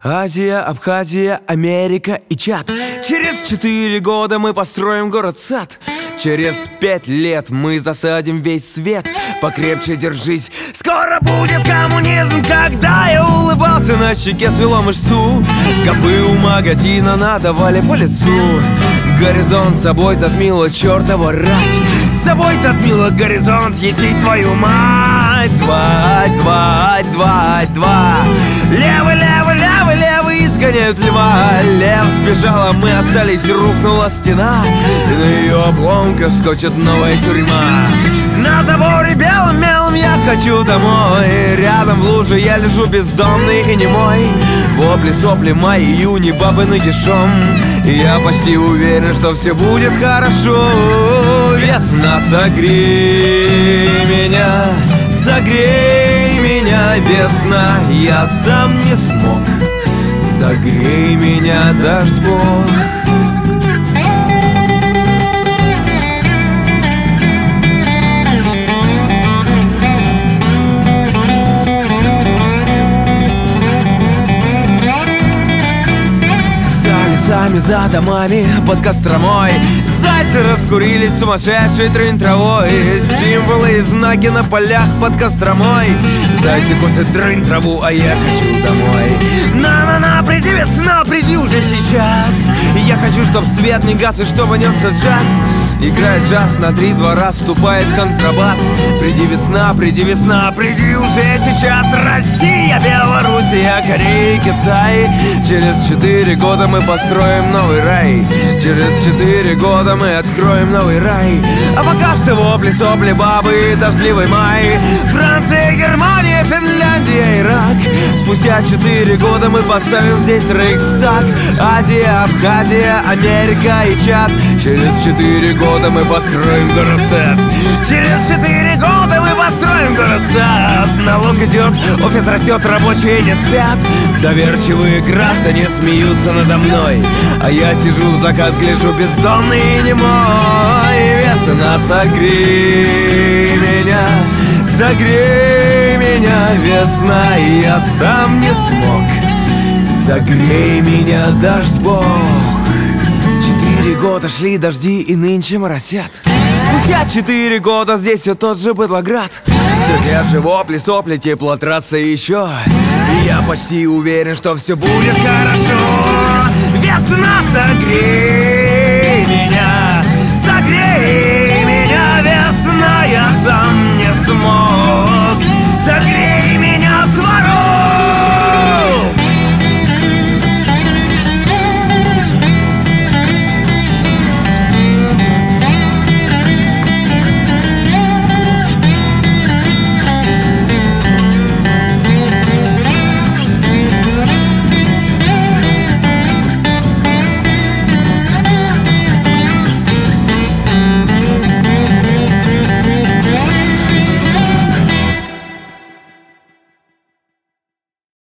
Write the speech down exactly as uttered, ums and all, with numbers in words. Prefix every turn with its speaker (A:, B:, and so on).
A: Азия, Абхазия, Америка и Чад. Через четыре года мы построим город-сад. Через пять лет мы засадим весь свет. Покрепче держись, скоро будет коммунизм. Когда я улыбался, на щеке свело мышцу. Копы у магазина надавали по лицу. Горизонт собой затмила чертова рать. С собой затмила горизонт, ети твою мать. Два, два, два, два. Левый, левый, левый, левый изгоняют льва. Лев сбежал, а мы остались, рухнула стена. И на ее обломках скочит новая тюрьма. На заборе белым мелом я хочу домой. Рядом в луже я лежу бездомный и немой. Вопли, сопли, май, июнь, бабы нагишом. И я почти уверен, что все будет хорошо. Весна, согрей меня, согрей меня, весна. Я сам не смог, согрей меня, дождь Бог. За домами под Костромой зайцы раскурились, сумасшедший трын травой. Символы и знаки на полях под Костромой. Зайцы косят трын траву, а я хочу домой. На-на-на, приди весна, приди уже сейчас. Я хочу, чтоб свет не гас и чтобы несся джаз. Играет джаз, на три-два раз вступает контрабас. Приди весна, приди весна, приди уже сейчас. Россия, Белоруссия, Корея, Китай. Через четыре года мы построим новый рай. Через четыре года мы откроем новый рай. А пока что вопли, сопли, бабы, дождливый май. Франция, Германия, Финляндия, Ирак. Спустя четыре года мы поставим здесь Рейхстаг. Азия, Абхазия, Америка и Чад. Через четыре года мы построим город-сад. Через четыре года мы построим город-сад. Налог идет, офис растет, рабочие не спят. Доверчивые граждане смеются надо мной. А я сижу в закат, гляжу бездомный и немой. Весна, согрей меня, согрей меня, весна. И я сам не смог, согрей меня, дождь Бог. Четыре года шли дожди и нынче моросят. Спустя четыре года здесь все тот же Быдлоград. Все те же вопли, сопли, теплотрасса еще. И я почти уверен, что все будет хорошо. Весна, согрей меня, согрей